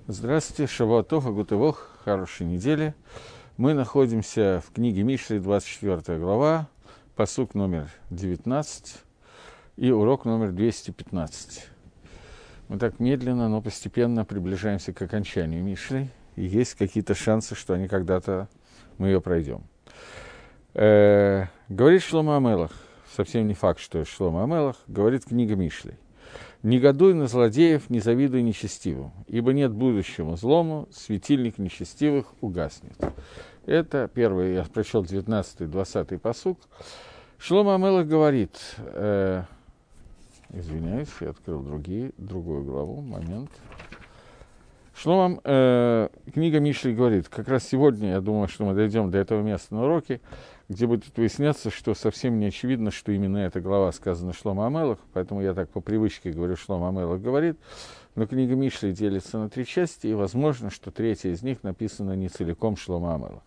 Здравствуйте, Шавуа Тов, Агутывох, хорошей недели. Мы находимся в книге Мишли, 24 глава, пасук номер 19 и урок номер 215. Мы так медленно, но постепенно приближаемся к окончанию Мишли, и есть какие-то шансы, что они когда-то мы ее пройдем. Говорит Шломо ха-Мелех, совсем не факт, что Шломо ха-Мелех, говорит книга Мишли. «Не годуй на злодеев, не завидуй нечестивым, ибо нет будущему злому, светильник нечестивых угаснет». Это первый, я прочел 19-20 пасук. Шломо ха-Мелех говорит, извиняюсь, я открыл другую главу, момент. Книга Мишли говорит, как раз сегодня, я думаю, что мы дойдем до этого места на уроке, где будет выясняться, что совсем не очевидно, что именно эта глава сказана Шломо ха-Мелех, поэтому я так по привычке говорю, Шломо ха-Мелех говорит, но книга Мишли делится на 3 части, и возможно, что 3-я из них написана не целиком Шломо ха-Мелех.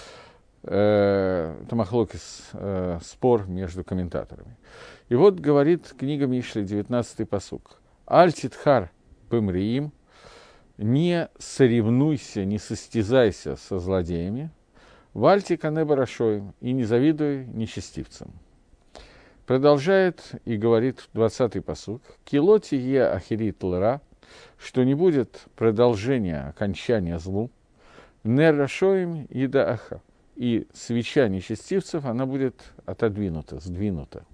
Это махлокис, спор между комментаторами. И вот говорит книга Мишли, 19-й пасук. «Аль титхар бемриим», не соревнуйся, не состязайся со злодеями, вальти кане барашоим, и не завидуй нечестивцам. Продолжает и говорит 20-й пасук, килоти е ахирит лра, что не будет продолжения, окончания злу, нер рашоим и да аха, и свеча нечестивцев, она будет отодвинута, сдвинута.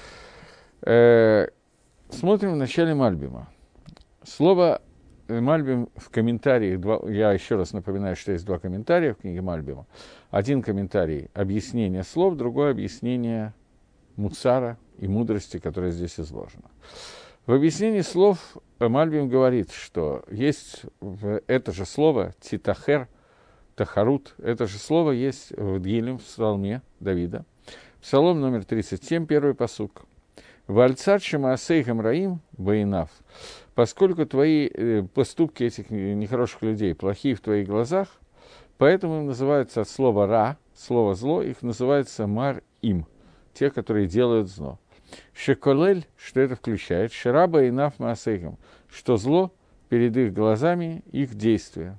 Смотрим в начале Мальбима. Слово Мальбим в комментариях, я еще раз напоминаю, что есть 2 комментария в книге Мальбима. Один комментарий – объяснение слов, другой – объяснение муцара и мудрости, которая здесь изложена. В объяснении слов Мальбим говорит, что есть это же слово «титахер», «тахарут», это же слово есть в Дгилем, в псалме Давида. Псалом номер 37, первый пасук. «Вальцар шемаасейхам раим баинав», поскольку твои поступки этих нехороших людей плохие в твоих глазах, поэтому им называется от слова «ра», слово «зло», их называется «мар-им», те, которые делают зло. «Шеколель», что это включает, «шераба и наф маасейхам», что зло перед их глазами, их действия.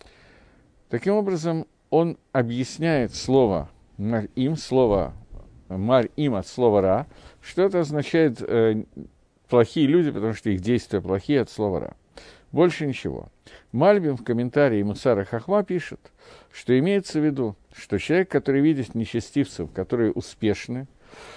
Таким образом, он объясняет слово «мар-им», слово «мар-им» от слова «ра», что это означает плохие люди, потому что их действия плохие от слова «ра». Больше ничего. Мальбим в комментарии Муцара Хахма пишет, что имеется в виду, что человек, который видит нечестивцев, которые успешны,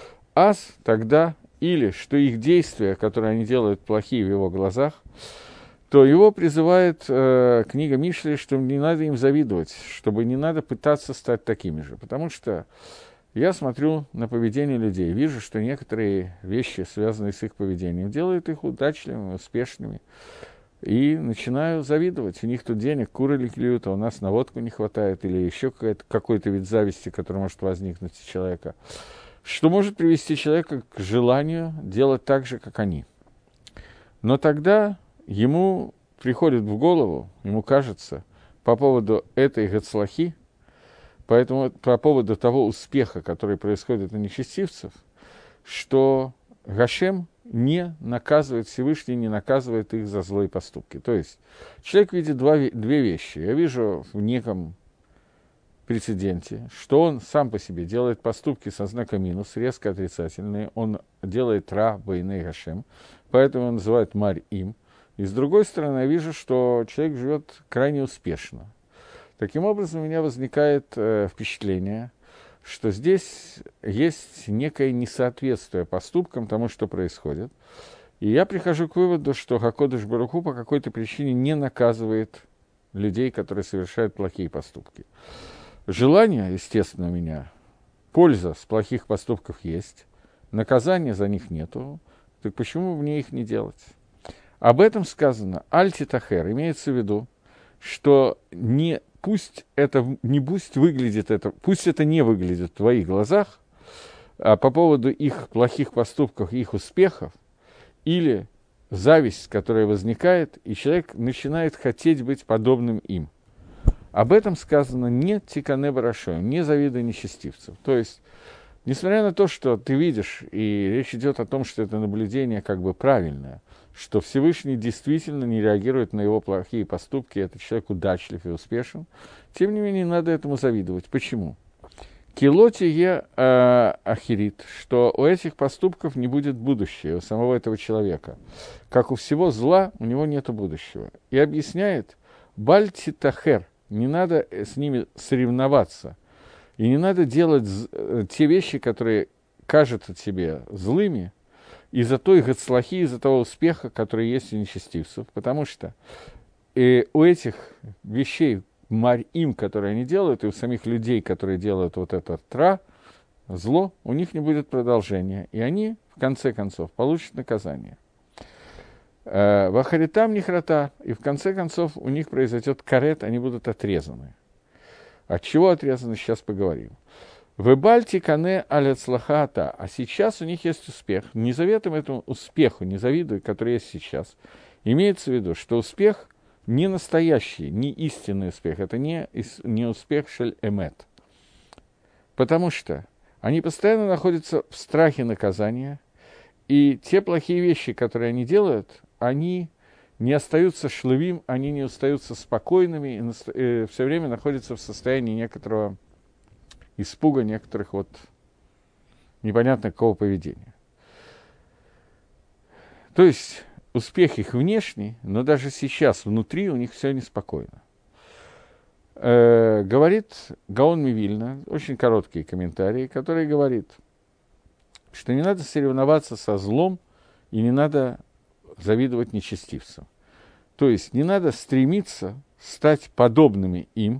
ас тогда, или что их действия, которые они делают плохие в его глазах, то его призывает книга Мишли, что не надо им завидовать, чтобы не надо пытаться стать такими же, потому что я смотрю на поведение людей, вижу, что некоторые вещи, связанные с их поведением, делают их удачливыми, успешными, и начинаю завидовать. У них тут денег, куры клюют, а у нас на водку не хватает, или еще какой-то вид зависти, который может возникнуть у человека, что может привести человека к желанию делать так же, как они. Но тогда ему приходит в голову, ему кажется, по поводу этой гацлахи, поэтому по поводу того успеха, который происходит у нечестивцев, что Гашем не наказывает, Всевышний не наказывает их за злые поступки. То есть человек видит 2 вещи. Я вижу в неком прецеденте, что он сам по себе делает поступки со знаком минус, резко отрицательные, он делает ра бейней Гашем, поэтому он называет марь-им. И с другой стороны, я вижу, что человек живет крайне успешно. Таким образом, у меня возникает впечатление, что здесь есть некое несоответствие поступкам тому, что происходит. И я прихожу к выводу, что Хакодыш Барух Ху по какой-то причине не наказывает людей, которые совершают плохие поступки. Желание, естественно, у меня, польза с плохих поступков есть, наказания за них нету, так почему мне их не делать? Об этом сказано «Аль титахер», имеется в виду, что пусть это не выглядит, пусть это не выглядит в твоих глазах, а по поводу их плохих поступков, их успехов, или зависть, которая возникает, и человек начинает хотеть быть подобным им. Об этом сказано «не тикане барашоим», не завидуй нечестивцев. То есть Несмотря на то, что ты видишь, и речь идет о том, что это наблюдение как бы правильное, что Всевышний действительно не реагирует на его плохие поступки, этот человек удачлив и успешен, тем не менее, не надо этому завидовать. Почему? Килоти е ахирит, что у этих поступков не будет будущего, у самого этого человека. Как у всего зла, у него нет будущего. И объясняет, бальти тахер, не надо с ними соревноваться, и не надо делать те вещи, которые кажутся тебе злыми, из-за той гацлахи, из-за того успеха, который есть у нечестивцев. Потому что у этих вещей, марим, которые они делают, и у самих людей, которые делают вот это зло, у них не будет продолжения. И они, в конце концов, получат наказание. Вахаритам нихрата, и в конце концов у них произойдет карет, они будут отрезаны. От чего отрезаны, сейчас поговорим. Вебальти кане аляцлахата, а сейчас у них есть успех. Не заветуем этому успеху, не завидуй, который есть сейчас. Имеется в виду, что успех не настоящий, не истинный успех, это не успех шель эмет. Потому что они постоянно находятся в страхе наказания, и те плохие вещи, которые они делают, они не остаются шлывим, они не остаются спокойными, и все время находятся в состоянии некоторого испуга, некоторых вот непонятно какого поведения. То есть успех их внешний, но даже сейчас внутри у них все неспокойно. Говорит Гаон Мивильна, очень короткие комментарии, который говорит, что не надо соревноваться со злом и не надо завидовать нечестивцам. То есть не надо стремиться стать подобными им,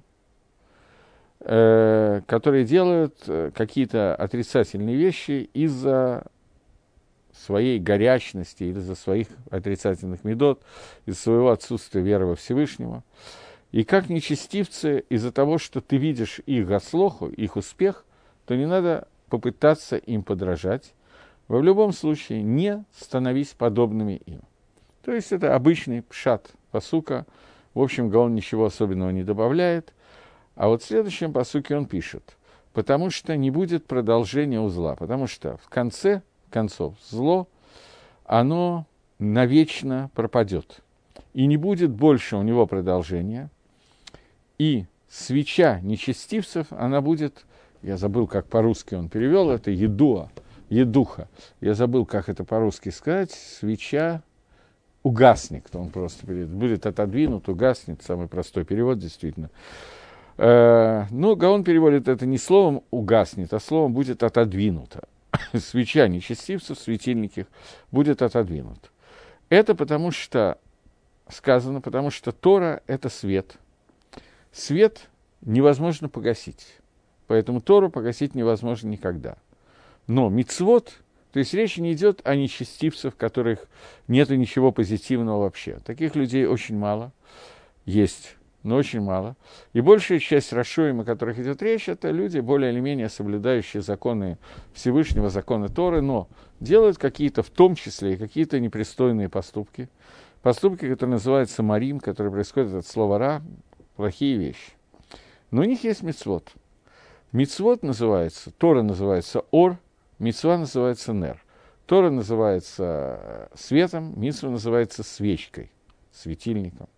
которые делают какие-то отрицательные вещи из-за своей горячности или из-за своих отрицательных медот, из-за своего отсутствия веры во Всевышнего. И как нечестивцы, из-за того, что ты видишь их гаслоху, их успех, то не надо попытаться им подражать. В любом случае, не становись подобными им. То есть это обычный пшат пасука. В общем, Гаон ничего особенного не добавляет. А вот в следующем пасуке он пишет, потому что не будет продолжения у зла, потому что в конце концов зло, оно навечно пропадет. И не будет больше у него продолжения. И свеча нечестивцев, она будет, я забыл, как по-русски он перевел, это едуха. Я забыл, как это по-русски сказать, свеча угаснет, он просто будет отодвинут, угаснет, самый простой перевод, действительно. Но Гаон переводит это не словом «угаснет», а словом «будет отодвинуто». Свеча нечестивцев, светильник будет отодвинут. Это потому что сказано, потому что Тора – это свет. Свет невозможно погасить, поэтому Тору погасить невозможно никогда. Но мицвот, то есть речь не идет о нечестивцах, в которых нет ничего позитивного вообще. Таких людей очень мало, есть, но очень мало. И большая часть рашоим, о которых идет речь, это люди, более или менее соблюдающие законы Всевышнего, законы Торы, но делают какие-то, в том числе, и какие-то непристойные поступки. Поступки, которые называются марим, которые происходят от слова ра, плохие вещи. Но у них есть мицвот. Мицвот называется, Тора называется ор, мицва называется нер. Тора называется светом, мицва называется свечкой, светильником.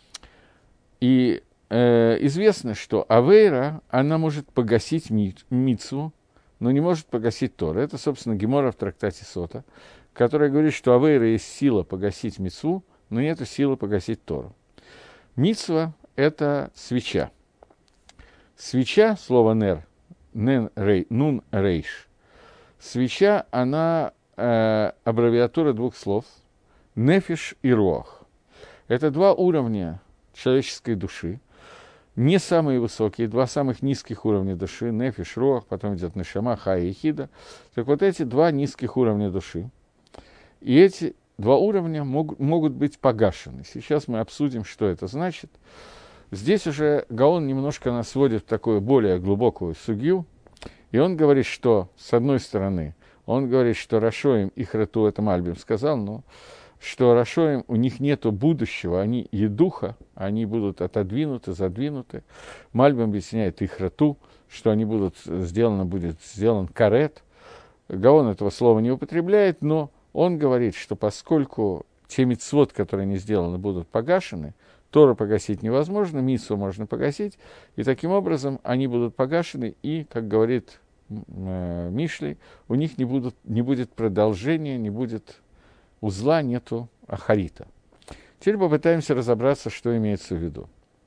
И известно, что авейра, она может погасить мицву, но не может погасить Тору. Это, собственно, Гемора в трактате Сота, которая говорит, что авейра есть сила погасить мицву, но нет силы погасить Тору. Мицва – это свеча. Свеча, слово нер, нун рейш. Свеча, она аббревиатура двух слов – нефиш и руах. Это два уровня человеческой души, не самые высокие, два самых низких уровня души, нефиш, руах, потом идет нешама, хая и хида. Так вот эти два низких уровня души. И эти два уровня могут быть погашены. Сейчас мы обсудим, что это значит. Здесь уже Гаон немножко нас вводит в такую более глубокую сугью, и он говорит, что, с одной стороны, он говорит, что Рашоим и Храту, это Мальбим сказал, но что рашоим, у них нет будущего, они едуха, они будут отодвинуты, задвинуты. Мальбим объясняет их рату, что они будет сделан карет. Гаон этого слова не употребляет, но он говорит, что поскольку те мицвот, которые не сделаны, будут погашены, Тору погасить невозможно, мицву можно погасить, и таким образом они будут погашены, и, как говорит Мишли, у них не будет продолжения, не будет узла, нету ахарита. Теперь попытаемся разобраться, что имеется в виду.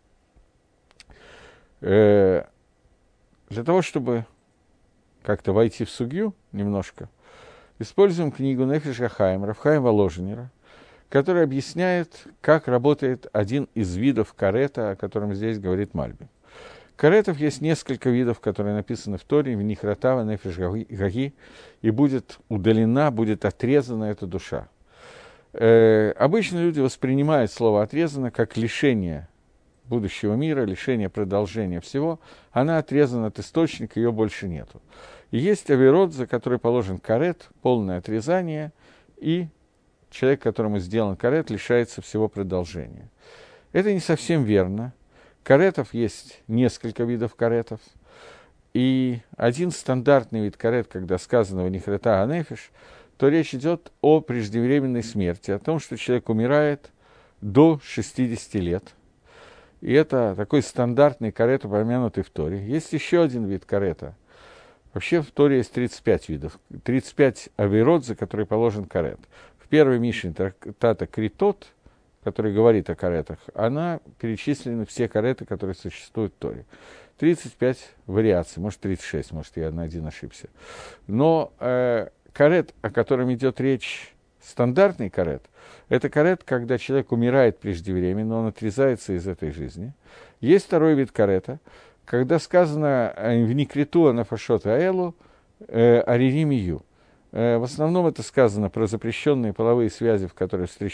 Для того, чтобы как-то войти в сугью немножко, используем книгу Нефеш ха-Хаим, Рав Хаим Воложенера, который объясняет, как работает один из видов карета, о котором здесь говорит Мальбим. Каретов есть несколько видов, которые написаны в Торе, в них ратава, нефеш гаги, и будет удалена, будет отрезана эта душа. Обычно люди воспринимают слово «отрезано» как лишение будущего мира, лишение продолжения всего. Она отрезана от источника, ее больше нету. И есть авирот, за который положен карет, полное отрезание, и человек, которому сделан карет, лишается всего продолжения. Это не совсем верно. Каретов есть несколько видов каретов. И один стандартный вид карет, когда сказано в них рета анефиш, то речь идет о преждевременной смерти, о том, что человек умирает до 60 лет. И это такой стандартный карет, упомянутый в Торе. Есть еще один вид карета. Вообще в Торе есть 35 видов, 35 авирот, за которые положен карет. В первой Мишне Тата Критот, который говорит о каретах, она перечислены все кареты, которые существуют в Торе. 35 вариаций, может 36, может я на один ошибся. Но карет, о котором идет речь, стандартный карет, это карет, когда человек умирает преждевременно, он отрезается из этой жизни. Есть второй вид карета, когда сказано в Никриту анафашот аэлу аририм. В основном это сказано про запрещенные половые связи, в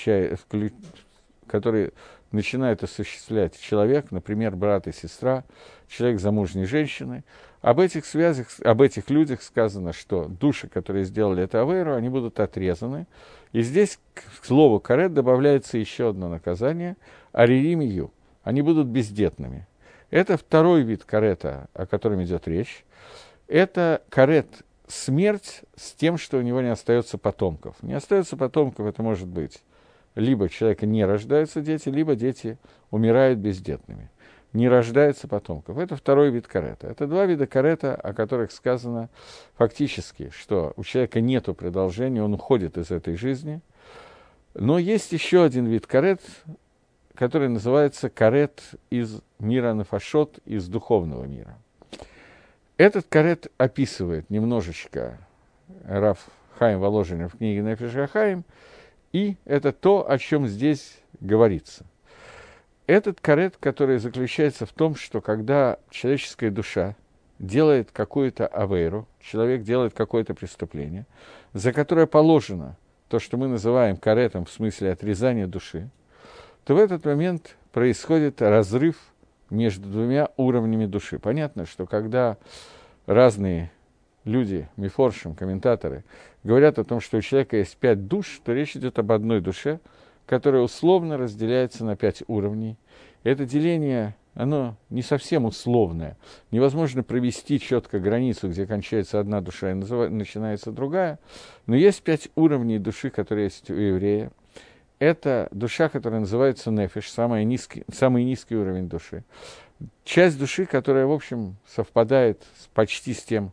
которые начинает осуществлять человек, например, брат и сестра, человек замужней женщины. Об этих связях, об этих людях сказано, что души, которые сделали это авейру, они будут отрезаны. И здесь к слову карет добавляется еще одно наказание – аририм. Они будут бездетными. Это второй вид карета, о котором идет речь. Это карет смерть с тем, что у него не остается потомков. Не остается потомков, это может быть либо у человека не рождаются дети, либо дети умирают бездетными. Не рождается потомков. Это второй вид карета. Это два вида карета, о которых сказано фактически, что у человека нет продолжения, он уходит из этой жизни. Но есть еще один вид карет, который называется карет из мира нафашот, из духовного мира. Этот карет описывает немножечко Рав Хаим Воложенер в книге Нефеш ха-Хаим, и это то, о чем здесь говорится. Этот карет, который заключается в том, что когда человеческая душа делает какую-то авейру, человек делает какое-то преступление, за которое положено то, что мы называем каретом в смысле отрезания души, то в этот момент происходит разрыв между двумя уровнями души. Понятно, что когда разные люди, мифоршим, комментаторы, говорят о том, что у человека есть 5 душ, то речь идет об одной душе, которая условно разделяется на 5 уровней. Это деление, оно не совсем условное. Невозможно провести четко границу, где кончается одна душа и начинается другая. Но есть 5 уровней души, которые есть у еврея. Это душа, которая называется нефеш, самый низкий уровень души. Часть души, которая, в общем, совпадает почти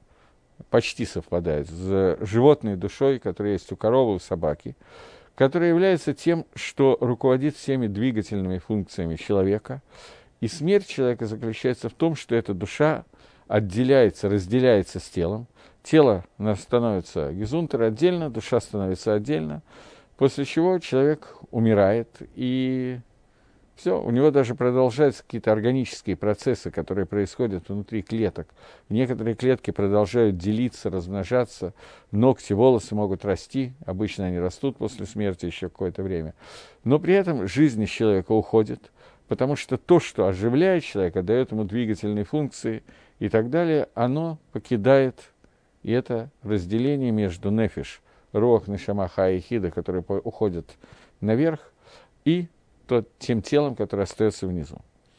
совпадает с животной душой, которая есть у коровы, у собаки, которая является тем, что руководит всеми двигательными функциями человека. И смерть человека заключается в том, что эта душа разделяется с телом. Тело становится гезунтер отдельно, душа становится отдельно, после чего человек умирает, и все, у него даже продолжаются какие-то органические процессы, которые происходят внутри клеток. Некоторые клетки продолжают делиться, размножаться, ногти, волосы могут расти, обычно они растут после смерти еще какое-то время. Но при этом жизнь из человека уходит, потому что то, что оживляет человека, дает ему двигательные функции и так далее, оно покидает, и это разделение между нефиш, руах, нешама, ха и хида, которые уходят наверх, и тем телом, которое остается внизу.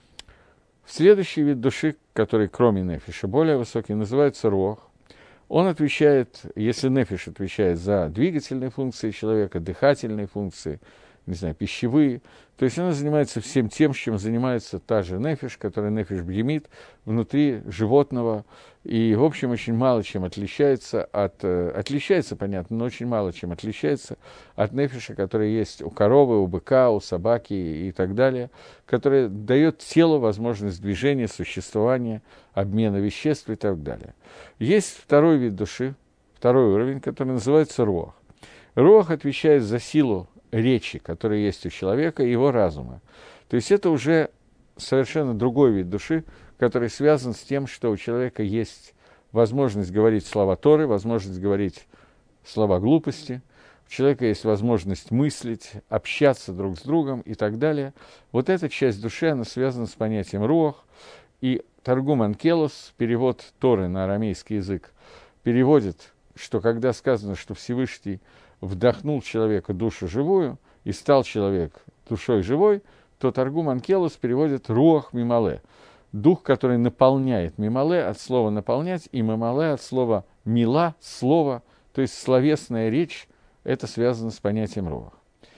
Следующий вид души, который кроме нефиша более высокий, называется руах. Он отвечает, если нефиш отвечает за двигательные функции человека, дыхательные функции, не знаю, пищевые, то есть она занимается всем тем, чем занимается та же нефиш, которая нефиш бьемит, внутри животного, и, в общем, очень мало чем отличается отличается, понятно, но очень мало чем отличается от нефиша, который есть у коровы, у быка, у собаки и так далее, который дает телу возможность движения, существования, обмена веществ и так далее. Есть второй вид души, второй уровень, который называется руах. Руах отвечает за силу речи, которая есть у человека, и его разума. То есть это уже совершенно другой вид души, который связан с тем, что у человека есть возможность говорить слова Торы, возможность говорить слова глупости, у человека есть возможность мыслить, общаться друг с другом и так далее. Вот эта часть души, она связана с понятием руах, и Таргум Анкелос, перевод Торы на арамейский язык, переводит, что когда сказано, что Всевышний вдохнул человеку душу живую, и стал человек душой живой, то Таргум Анкелос переводит «руах мимале», дух, который наполняет, мимале от слова «наполнять», и мимале от слова «мила», слово, то есть словесная речь, это связано с понятием руах.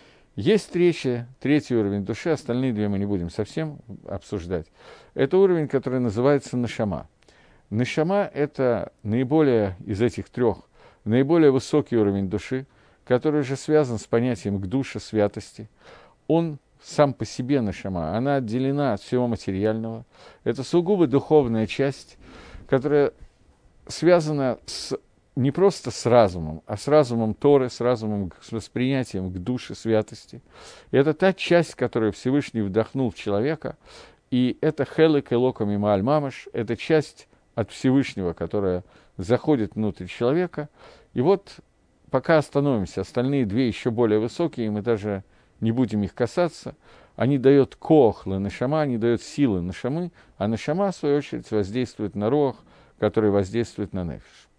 Есть третий уровень души, остальные две мы не будем совсем обсуждать. Это уровень, который называется нашама. Нашама – это наиболее из этих трех, наиболее высокий уровень души, который же связан с понятием к душе, святости. Он сам по себе нашама, она отделена от всего материального. Это сугубо духовная часть, которая связана не просто с разумом, а с разумом Торы, с разумом, с восприятием к душе, святости. И это та часть, которую Всевышний вдохнул в человека, и это хелек элока мима аль мамаш, это часть от Всевышнего, которая заходит внутрь человека. И вот пока остановимся, остальные две еще более высокие, мы даже не будем их касаться, они дают коах ланашама, они дают силы нашамы, а нашама, в свою очередь, воздействует на руах, который воздействует на нефиш.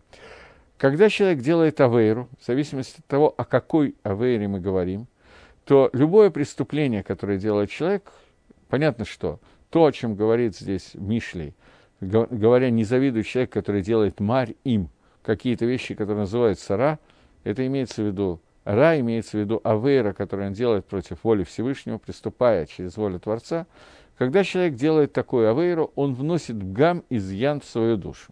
Когда человек делает авейру, в зависимости от того, о какой авейре мы говорим, то любое преступление, которое делает человек, понятно, что то, о чем говорит здесь Мишлей, говоря, не завидуй человек, который делает марь им, какие-то вещи, которые называются ра, это имеется в виду ра, имеется в виду авейра, которую он делает против воли Всевышнего, приступая через волю Творца. Когда человек делает такую авейру, он вносит бгам, изъян в свою душу.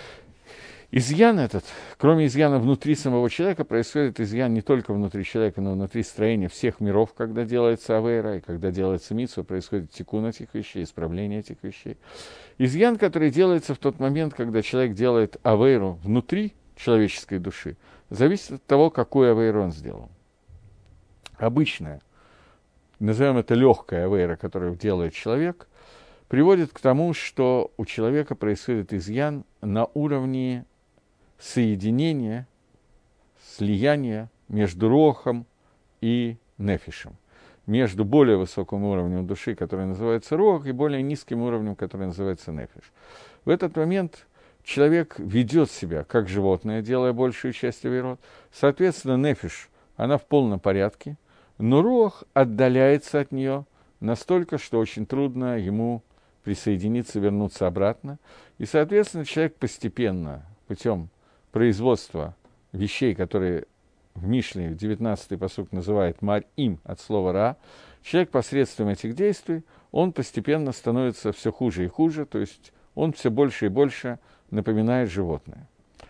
Изъян этот, кроме изъяна внутри самого человека, происходит изъян не только внутри человека, но и внутри строения всех миров, когда делается авейра, и когда делается мицва, происходит тикун этих вещей, исправление этих вещей. Изъян, который делается в тот момент, когда человек делает авейру внутри человеческой души, зависит от того, какую авейру он сделал. Обычная, назовем это легкая авейра, которую делает человек, приводит к тому, что у человека происходит изъян на уровне соединения, слияния между рохом и нефишем, между более высоким уровнем души, который называется рох, и более низким уровнем, который называется нефиш. В этот момент человек ведет себя как животное, делая большую часть авейрот. Соответственно, нефиш, она в полном порядке, но рох отдаляется от нее настолько, что очень трудно ему присоединиться, вернуться обратно. И, соответственно, человек постепенно, путем производства вещей, которые в Мишле, 19-й пасук называет «марь им» от слова «ра», человек посредством этих действий, он постепенно становится все хуже и хуже, то есть он все больше и больше напоминает животное.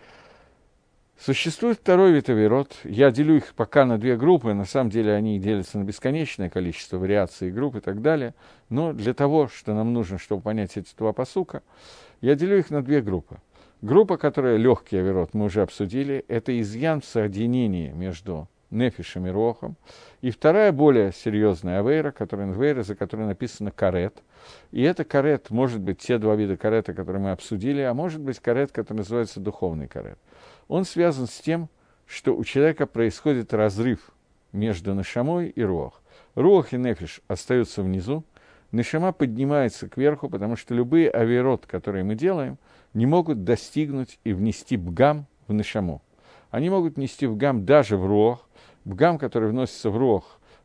Существует второй вид авейрот. Я делю их пока на две группы. На самом деле они делятся на бесконечное количество вариаций групп и так далее. Но для того, что нам нужно, чтобы понять эти два пасука, я делю их на две группы. Группа, которая легкий авейрот, мы уже обсудили, это изъян в соединении между нефишем и рохом. И вторая, более серьезная авейра, за которой написано карет. И это карет, может быть, те два вида карета, которые мы обсудили, а может быть карет, который называется духовный карет. Он связан с тем, что у человека происходит разрыв между нешамой и руах. Руах и нефиш остаются внизу, нешама поднимается кверху, потому что любые авейрот, которые мы делаем, не могут достигнуть и внести бгам в нешаму. Они могут внести бгам даже в руах. Бгам, который вносится в руах,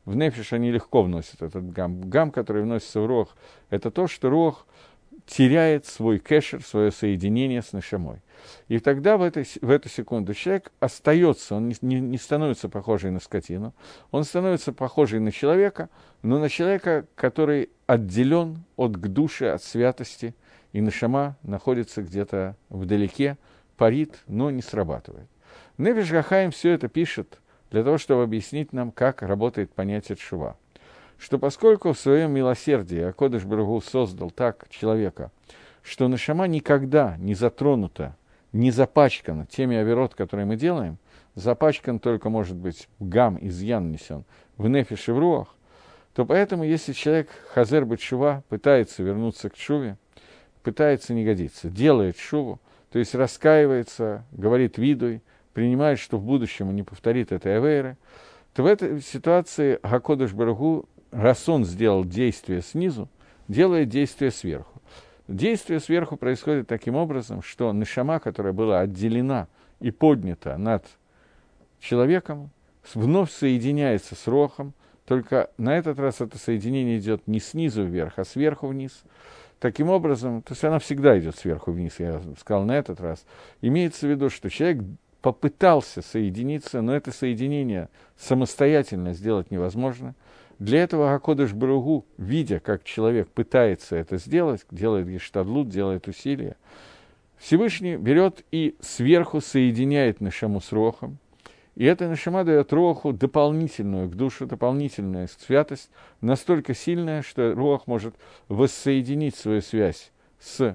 в нефиш они легко вносят этот гам. Гам, который вносится в руах, это то, что руах теряет свой кешер, свое соединение с нешамой. И тогда в эту секунду человек остается, он не становится похожий на скотину, он становится похожий на человека, но на человека, который отделен от гдуши, от святости, и нешама находится где-то вдалеке, парит, но не срабатывает. Нефеш ха-хаим все это пишет для того, чтобы объяснить нам, как работает понятие тшува. Что поскольку в своем милосердии Акодыш Барух Ху создал так человека, что нешама никогда не затронута, не запачкана теми авирот, которые мы делаем, запачкан только, может быть, гам, изъян несен в нефиш и в руах, то поэтому, если человек хазер бет-шува пытается вернуться к тшуве, пытается не годиться, делает шуву, то есть раскаивается, говорит видуй, принимает, что в будущем он не повторит этой авейры, то в этой ситуации Акодыш Барух Ху, раз он сделал действие снизу, делает действие сверху. Действие сверху происходит таким образом, что нешама, которая была отделена и поднята над человеком, вновь соединяется с рохом, только на этот раз это соединение идет не снизу вверх, а сверху вниз. Таким образом, то есть она всегда идет сверху вниз, я сказал на этот раз. Имеется в виду, что человек попытался соединиться, но это соединение самостоятельно сделать невозможно. Для этого Акодыш Барух Ху, видя, как человек пытается это сделать, делает гештадлут, делает усилия, Всевышний берет и сверху соединяет нешаму с рохом, и эта нешама дает роху дополнительную к душу, дополнительную святость, настолько сильная, что рох может воссоединить свою связь с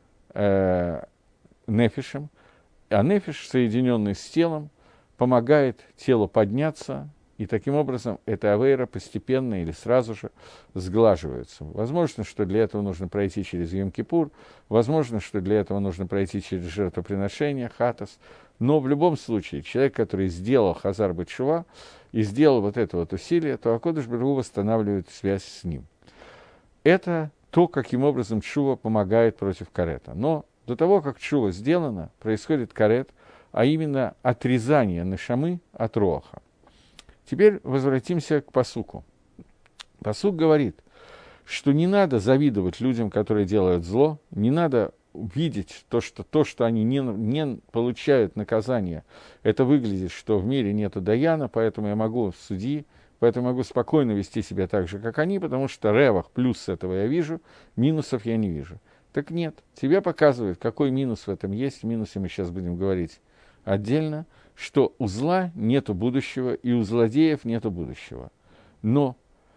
нефишем, а нефиш, соединенный с телом, помогает телу подняться, и таким образом эта авейра постепенно или сразу же сглаживается. Возможно, что для этого нужно пройти через Йом-Кипур, возможно, что для этого нужно пройти через жертвоприношение, хатас, но в любом случае человек, который сделал хазар бет-шува и сделал вот это вот усилие, то Акодыш Барух Ху восстанавливает связь с ним. Это то, каким образом тшува помогает против карета. Но до того, как тшува сделана, происходит карет, а именно отрезание нешамы от роха. Теперь возвратимся к пасуку. Пасук говорит, что не надо завидовать людям, которые делают зло, не надо видеть то, что они не получают наказание. Это выглядит, что в мире нету даяна, поэтому я могу судьи, поэтому могу спокойно вести себя так же, как они, потому что ревах плюс этого я вижу, минусов я не вижу. Так нет, тебе показывают, какой минус в этом есть, в минусе мы сейчас будем говорить отдельно, что у зла нету будущего, и у злодеев нету будущего. Но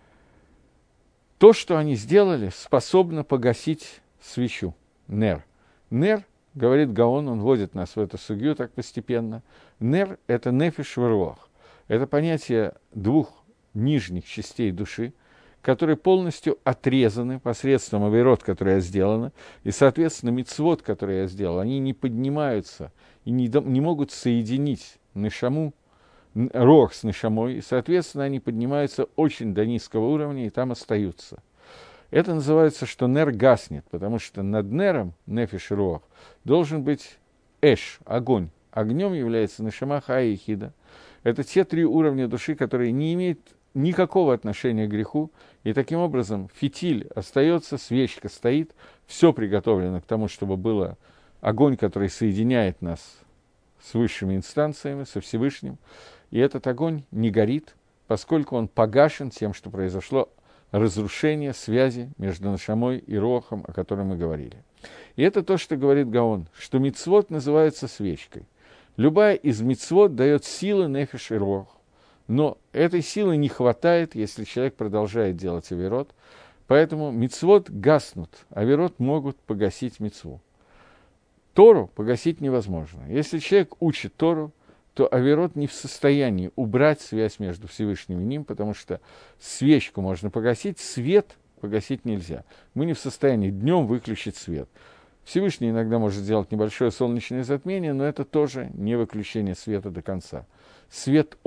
то, что они сделали, способно погасить свечу, нер. Нер, говорит Гаон, он вводит нас в эту сугью так постепенно. Нер – это нефиш вруах. Это понятие двух нижних частей души, которые полностью отрезаны посредством авейрот, которые сделаны, и, соответственно, мицвот, которые я сделал, они не поднимаются и не могут соединить нешаму, рох с нешамой, и, соответственно, они поднимаются очень до низкого уровня и там остаются. Это называется, что нер гаснет, потому что над нером, нефиш и рох, должен быть эш, огонь. Огнем является нешама хая и хида. Это те три уровня души, которые не имеют никакого отношения к греху, и таким образом фитиль остается, свечка стоит, все приготовлено к тому, чтобы был огонь, который соединяет нас с высшими инстанциями, со Всевышним, и этот огонь не горит, поскольку он погашен тем, что произошло разрушение связи между нешамой и рохом, о котором мы говорили. И это то, что говорит Гаон, что мицвот называется свечкой. Любая из мицвот дает силы нефиш и рох. Но этой силы не хватает, если человек продолжает делать авирот. Поэтому мицвот гаснут, авирот могут погасить мицву. Тору погасить невозможно. Если человек учит Тору, то авирот не в состоянии убрать связь между Всевышним и ним, потому что свечку можно погасить, свет погасить нельзя. Мы не в состоянии днем выключить свет. Всевышний иногда может сделать небольшое солнечное затмение, но это тоже не выключение света до конца. Свет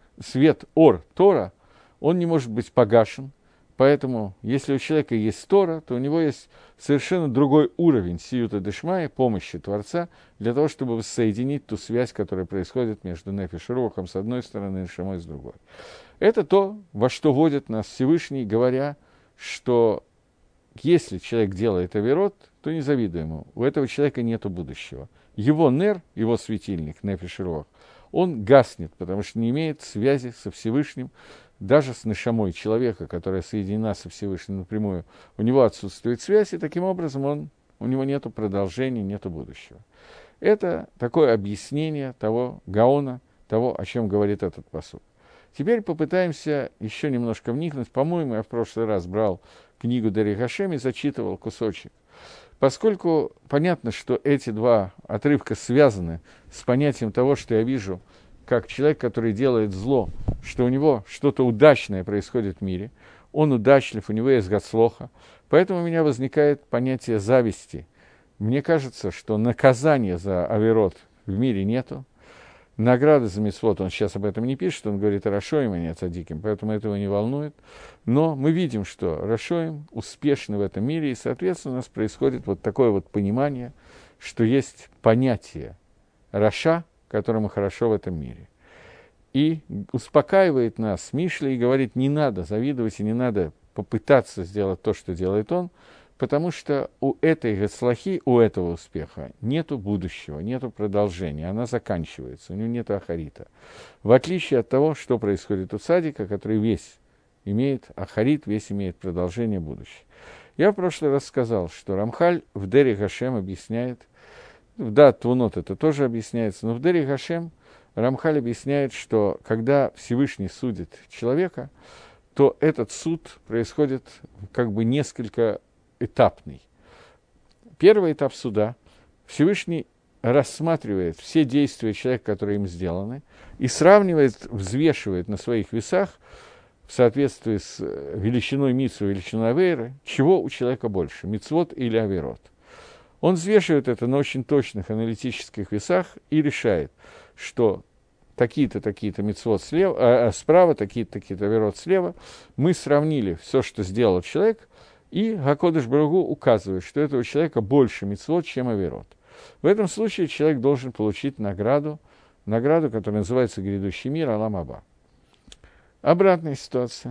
ор Тора, он не может быть погашен, поэтому, если у человека есть Тора, то у него есть совершенно другой уровень сиюта дешмая, помощи Творца, для того, чтобы воссоединить ту связь, которая происходит между нефиш и рухом с одной стороны и нешамой с другой. Это то, во что вводит нас Всевышний, говоря, что если человек делает авирот, то не завидуй ему. У этого человека нет будущего. Его нер, его светильник, нефеш руах, он гаснет, потому что не имеет связи со Всевышним, даже с нешамой человека, которая соединена со Всевышним напрямую. У него отсутствует связь, и таким образом у него нет продолжения, нет будущего. Это такое объяснение того Гаона, того, о чем говорит этот пасук. Теперь попытаемся еще немножко вникнуть. По-моему, я в прошлый раз брал книгу Дерech Хашем и зачитывал кусочек. Поскольку понятно, что эти два отрывка связаны с понятием того, что я вижу, как человек, который делает зло, что у него что-то удачное происходит в мире, он удачлив, у него есть гацлоха, поэтому у меня возникает понятие зависти. Мне кажется, что наказания за авирот в мире нету, награды за мицвот, он сейчас об этом не пишет, он говорит о Рашоим, а не о Цадиким, поэтому этого не волнует. Но мы видим, что Рашоим успешны в этом мире, и, соответственно, у нас происходит вот такое вот понимание, что есть понятие Раша, которому хорошо в этом мире. И успокаивает нас Мишли и говорит, не надо завидовать и не надо попытаться сделать то, что делает он, потому что у этой гацлахи, у этого успеха нету будущего, нету продолжения, она заканчивается, у него нету ахарита. В отличие от того, что происходит у цадика, который весь имеет ахарит, весь имеет продолжение будущее. Я в прошлый раз сказал, что Рамхаль в Дерech Хашем объясняет, в Дат Твунот это тоже объясняется, но в Дерech Хашем Рамхаль объясняет, что когда Всевышний судит человека, то этот суд происходит как бы несколько этапный. Первый этап суда. Всевышний рассматривает все действия человека, которые им сделаны, и сравнивает, взвешивает на своих весах в соответствии с величиной мицвы, величиной авейры, чего у человека больше, мицвот или авейрот. Он взвешивает это на очень точных аналитических весах и решает, что такие-то, такие-то мицвот справа, такие-то, такие-то авейрот слева. Мы сравнили все, что сделал человек, и Гакодеш Барух Ху указывает, что этого человека больше мицвот, чем авейрот. В этом случае человек должен получить награду, которая называется «Грядущий мир» Олам Аба. Обратная ситуация.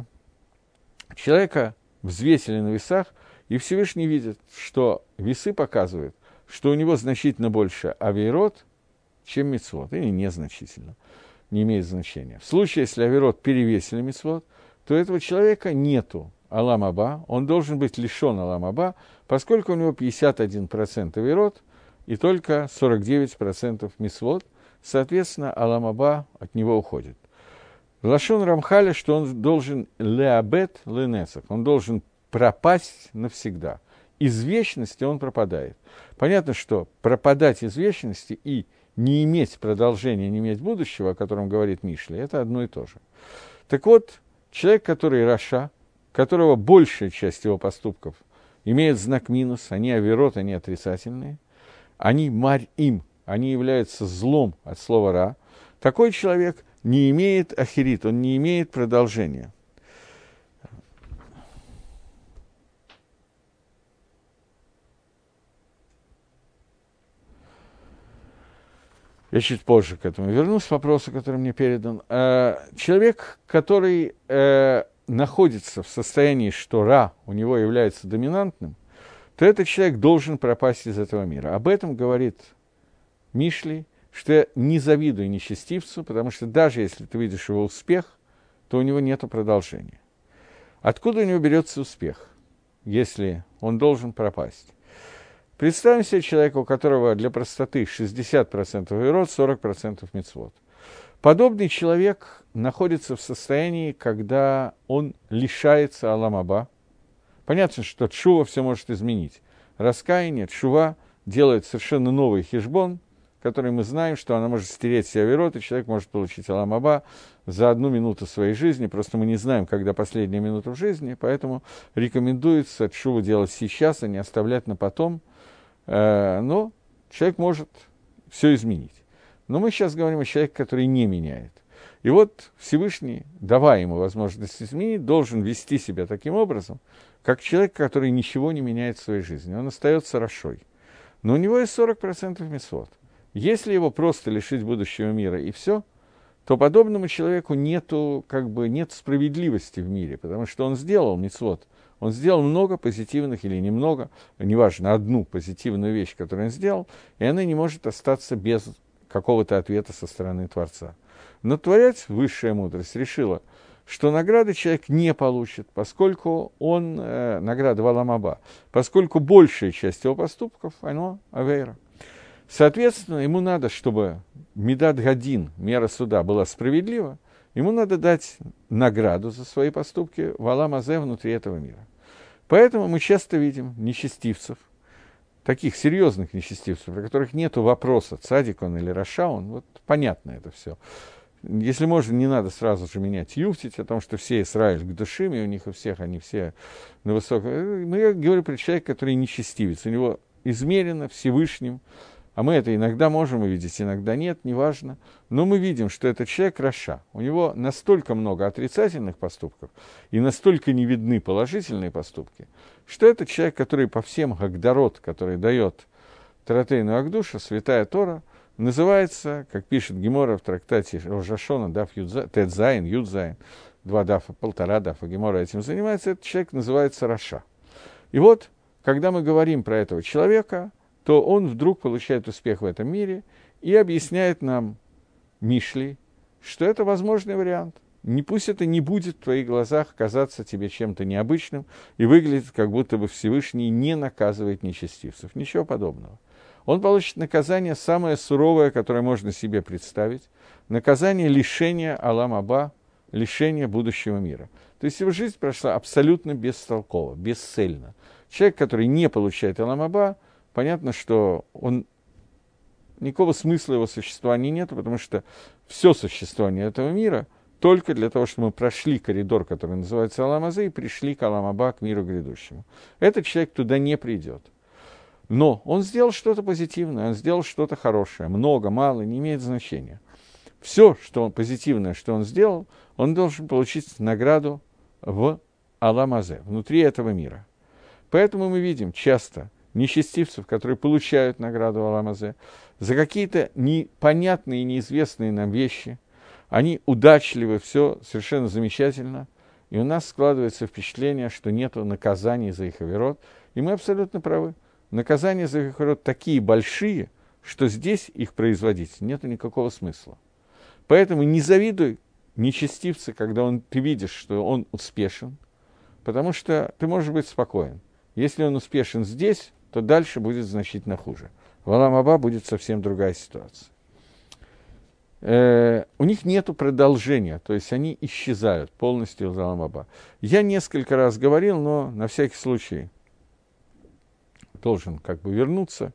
Человека взвесили на весах, и Всевышний видит, что весы показывают, что у него значительно больше авейрот, чем мицвот, или незначительно, не имеет значения. В случае, если авейрот перевесили мицвот, то этого человека нету Олам Аба, он должен быть лишен Олам Аба, поскольку у него 51% авейрот и только 49% мицвот, соответственно, Олам Аба от него уходит. Лашон Рамхаля, что он должен леабет ленецах, он должен пропасть навсегда. Из вечности он пропадает. Понятно, что пропадать из вечности и не иметь продолжения, не иметь будущего, о котором говорит Мишли, это одно и то же. Так вот, человек, который Раша, которого большая часть его поступков имеет знак минус, они авирот, они отрицательные, они марь-им, они являются злом от слова «ра», такой человек не имеет ахирит, он не имеет продолжения. Я чуть позже к этому вернусь, вопросу, который мне передан. Человек, который находится в состоянии, что Ра у него является доминантным, то этот человек должен пропасть из этого мира. Об этом говорит Мишли, что я не завидую нечестивцу, потому что даже если ты видишь его успех, то у него нет продолжения. Откуда у него берется успех, если он должен пропасть? Представим себе человека, у которого для простоты 60% авейрот, 40% мицвот. Подобный человек находится в состоянии, когда он лишается Олам Аба. Понятно, что тшува все может изменить. Раскаяние, тшува делает совершенно новый хешбон, который мы знаем, что она может стереть все авейрот, и человек может получить Олам Аба за 1 минуту своей жизни. Просто мы не знаем, когда последняя минута в жизни, поэтому рекомендуется тшуву делать сейчас, а не оставлять на потом. Но человек может все изменить. Но мы сейчас говорим о человеке, который не меняет. И вот Всевышний, давая ему возможность изменить, должен вести себя таким образом, как человек, который ничего не меняет в своей жизни. Он остается рашой. Но у него есть 40% мицвот. Если его просто лишить будущего мира и все, то подобному человеку нет справедливости в мире, потому что он сделал мицвот, он сделал много позитивных или немного, неважно, одну позитивную вещь, которую он сделал, и она не может остаться без какого-то ответа со стороны Творца. Но Творец, высшая мудрость, решила, что награды человек не получит, поскольку он, награда в Олам Аба, поскольку большая часть его поступков, оно авейра. Соответственно, ему надо, чтобы Мидат Гадин, мера суда, была справедлива, ему надо дать награду за свои поступки в Олам Азе внутри этого мира. Поэтому мы часто видим нечестивцев, таких серьезных нечестивцев, про которых нет вопроса, цадик он или раша он, вот понятно это все. Если можно, не надо сразу же менять юфтить о том, что все Исраиль к душим, и у них у всех, они все на высоком. Я говорю про человека, который нечестивец, у него измерено Всевышним, а мы это иногда можем увидеть, иногда нет, неважно. Но мы видим, что этот человек раша. У него настолько много отрицательных поступков и настолько не видны положительные поступки, что это человек, который по всем гагдорот, который дает Торатейну Агдуша, Святая Тора, называется, как пишет Гемора в трактате Рош ха-Шана, даф Тет-Зайн, Юд-Зайн, 2 дафа, 1,5 дафа, Гемора этим занимается, этот человек называется раша. И вот, когда мы говорим про этого человека, то он вдруг получает успех в этом мире и объясняет нам, Мишли, что это возможный вариант. Пусть это не будет в твоих глазах казаться тебе чем-то необычным и выглядит, как будто бы Всевышний не наказывает нечестивцев. Ничего подобного. Он получит наказание самое суровое, которое можно себе представить. Наказание лишения Олам Аба, лишения будущего мира. То есть его жизнь прошла абсолютно бестолково, бесцельно. Человек, который не получает Олам Аба, понятно, что никакого смысла его существования нет, потому что все существование этого мира только для того, чтобы мы прошли коридор, который называется Олам Азе, и пришли к Олам Аба, к миру грядущему. Этот человек туда не придет. Но он сделал что-то позитивное, он сделал что-то хорошее, много, мало, не имеет значения. Все, позитивное, что он сделал, он должен получить награду в Олам Азе, внутри этого мира. Поэтому мы видим часто нечестивцев, которые получают награду в Олам Азе за какие-то непонятные и неизвестные нам вещи. Они удачливы, все совершенно замечательно, и у нас складывается впечатление, что нет наказаний за их авирот, и мы абсолютно правы. Наказания за их авирот такие большие, что здесь их производить нет никакого смысла. Поэтому не завидуй нечестивцу, когда ты видишь, что он успешен, потому что ты можешь быть спокоен. Если он успешен здесь, то дальше будет значительно хуже. В Олам Аба будет совсем другая ситуация. У них нет продолжения, то есть они исчезают полностью из Олам Аба. Я несколько раз говорил, но на всякий случай должен вернуться.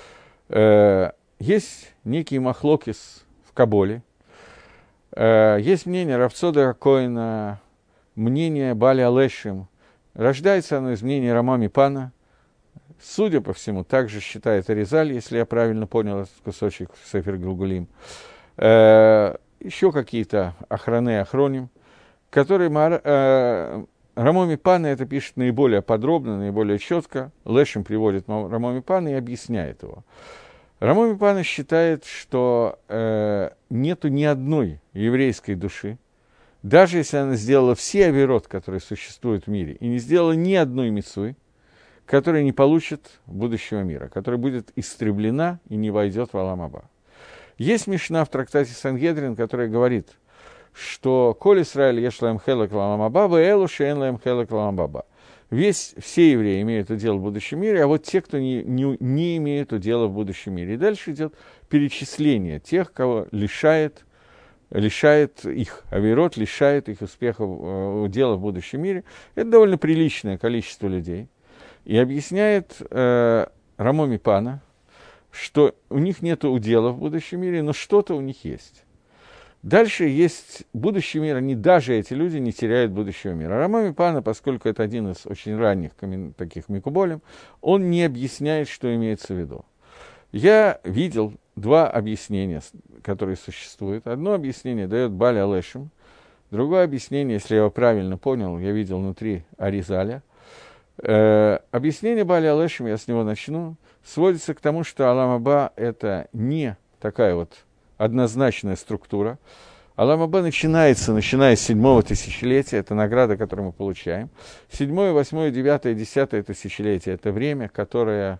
Есть некий махлокис в Каболе. Есть мнение Рав Цодека Коэна, мнение Бали Алешим. Рождается оно из мнения Рама Мипана. Судя по всему, также считает Аризаль, если я правильно понял этот кусочек в Сефер Гилгулим. Еще какие-то ахроним, которые Рамо Мипана это пишет наиболее подробно, наиболее четко. Лешим приводит Рамо Мипана и объясняет его. Рамо Мипана считает, что нету ни одной еврейской души, даже если она сделала все авирот, которые существуют в мире, и не сделала ни одной мицвы, которая не получит будущего мира, которая будет истреблена и не войдет в Олам Аба. Есть мишна в трактате Сангедрин, которая говорит, что «Коль Исраэль ешлаем хелек Олам Аба, вээлу шеэн лаэм хелек Олам Аба». Все евреи имеют удел в будущем мире, а вот те, кто не имеют удела в будущем мире. И дальше идет перечисление тех, кого лишает их авирот, лишает их успехов удела в будущем мире. Это довольно приличное количество людей. И объясняет Рамо Мипана, что у них нет удела в будущем мире, но что-то у них есть. Дальше есть будущий мир, даже эти люди не теряют будущего мира. Рамо Мипана, поскольку это один из очень ранних таких микуболем, он не объясняет, что имеется в виду. Я видел два объяснения, которые существуют. Одно объяснение дает Бали Алешим, другое объяснение, если я его правильно понял, я видел внутри Аризаля. Объяснение Бали Алешим, я с него начну, сводится к тому, что Олам Аба – это не такая вот однозначная структура. Алам Аба начинается, начиная с 7-го тысячелетия, это награда, которую мы получаем. 7-е, 8-е, 9-е, 10-е тысячелетие – это время, которое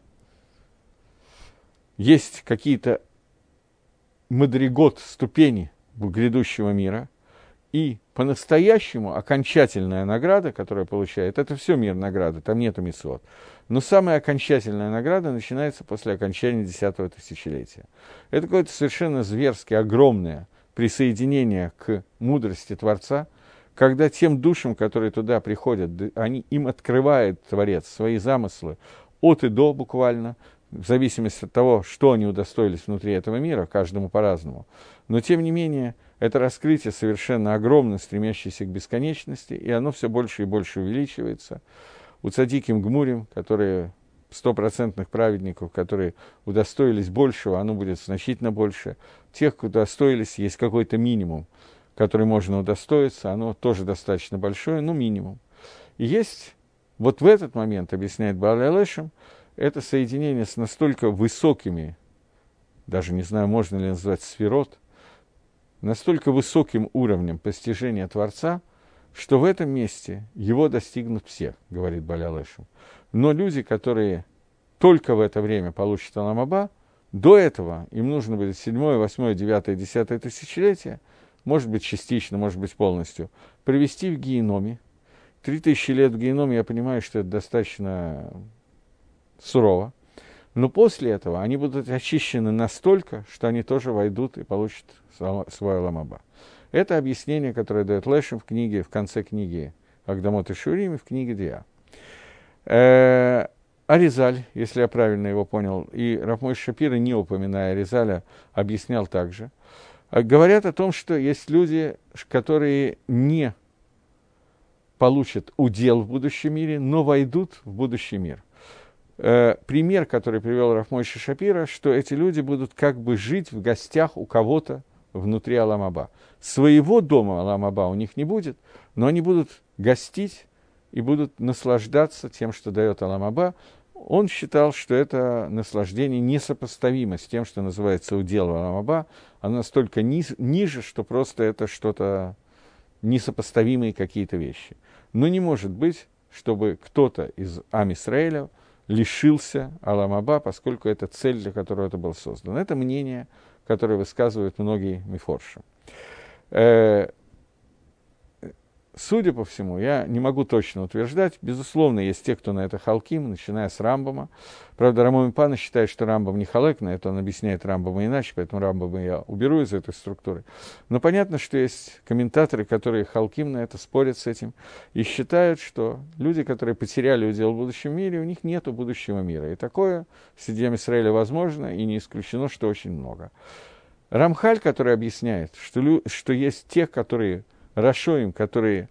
есть какие-то мадригот, ступени грядущего мира, и по-настоящему окончательная награда, которая получает, это все мир награды, там нету мицвот. Но самая окончательная награда начинается после окончания 10-го тысячелетия. Это какое-то совершенно зверски огромное присоединение к мудрости Творца, когда тем душам, которые туда приходят, им открывает Творец свои замыслы от и до буквально, в зависимости от того, что они удостоились внутри этого мира, каждому по-разному. Но, тем не менее, это раскрытие совершенно огромно, стремящееся к бесконечности, и оно все больше и больше увеличивается. У цадиким гмурим, которые стопроцентных праведников, которые удостоились большего, оно будет значительно больше. Тех, кто удостоились, есть какой-то минимум, который можно удостоиться, оно тоже достаточно большое, но минимум. И есть, вот в этот момент, объясняет Бааль Алешем, это соединение с настолько высокими, даже не знаю, можно ли назвать сферот, настолько высоким уровнем постижения Творца, что в этом месте его достигнут все, говорит Бааль Алешем. Но люди, которые только в это время получат Олам Аба, до этого им нужно будет 7-е, 8-е, 9-е, 10-е тысячелетие, может быть частично, может быть полностью, провести в геноме. 3000 лет в геноме, я понимаю, что это достаточно сурово. Но после этого они будут очищены настолько, что они тоже войдут и получат свой Олам Аба. Это объяснение, которое дает Лешем в книге, в конце книги Агдамот и Шурим и в книге Дия. Аризаль, если я правильно его понял, и Рав Мойше Шапира, не упоминая Аризаля, объяснял также. Говорят о том, что есть люди, которые не получат удел в будущем мире, но войдут в будущий мир. Пример, который привел Рав Мойше Шапира, что эти люди будут как бы жить в гостях у кого-то внутри Олам Аба. Своего дома Олам Аба у них не будет, но они будут гостить и будут наслаждаться тем, что дает Олам Аба. Он считал, что это наслаждение несопоставимо с тем, что называется удел Олам Аба. Оно настолько ниже, что просто это что-то несопоставимые какие-то вещи. Но не может быть, чтобы кто-то из Ам Исраэля лишился Олам Аба, поскольку это цель, для которой это было создано. Это мнение, которое высказывают многие мифорши. Судя по всему, я не могу точно утверждать. Безусловно, есть те, кто на это халким, начиная с Рамбама. Правда, Рамон Пана считает, что Рамбам не халек, на это он объясняет Рамбама иначе, поэтому Рамбама я уберу из этой структуры. Но понятно, что есть комментаторы, которые халким на это, спорят с этим, и считают, что люди, которые потеряли удел в будущем мире, у них нет будущего мира. И такое среди Израиля возможно, и не исключено, что очень много. Рамхаль, который объясняет, что есть те, которые рашоим, которые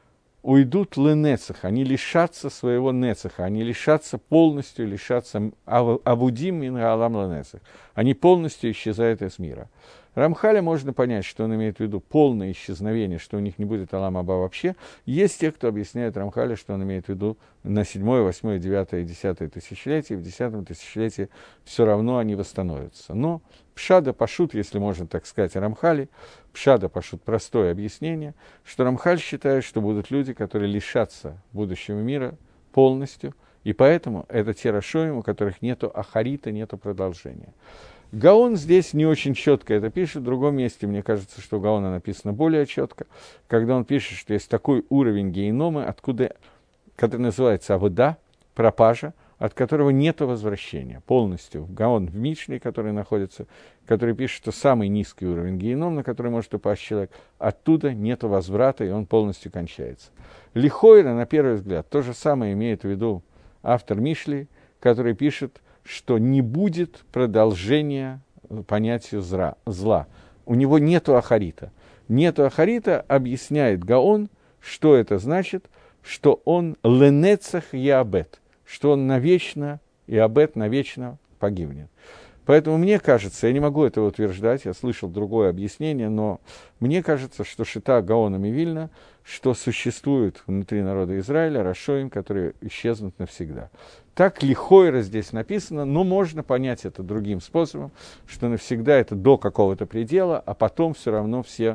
уйдут ленецах, они лишатся своего нецаха, они лишатся полностью, лишатся авудим мин гаалам ленецах, они полностью исчезают из мира. Рамхаля можно понять, что он имеет в виду полное исчезновение, что у них не будет Олам Аба вообще. Есть те, кто объясняет Рамхаля, что он имеет в виду на 7-е, 8-е, 9-е, 10-е тысячелетие, в 10-м тысячелетии все равно они восстановятся. Но пшада пашут, если можно так сказать о Рамхале, пшада пашут простое объяснение, что Рамхаль считает, что будут люди, которые лишатся будущего мира полностью, и поэтому это те рашоим, у которых нету ахарита, нету продолжения. Гаон здесь не очень четко это пишет, в другом месте, мне кажется, что у Гаона написано более четко, когда он пишет, что есть такой уровень генома, который называется авода, пропажа, от которого нет возвращения полностью. Гаон в Мишле, который находится, который пишет, что самый низкий уровень геном, на который может упасть человек, оттуда нет возврата, и он полностью кончается. Лихойра, на первый взгляд, то же самое имеет в виду автор Мишли, который пишет, что не будет продолжения понятию зла. У него нету ахарита. Нету ахарита, объясняет Гаон, что это значит, что он ленецах яабет, что он навечно, и абет навечно погибнет. Поэтому мне кажется, я не могу этого утверждать, я слышал другое объяснение, но мне кажется, что шита Гаона Мивильна, что существует внутри народа Израиля рашоим, которые исчезнут навсегда. Так лихойра здесь написано, но можно понять это другим способом, что навсегда это до какого-то предела, а потом все равно все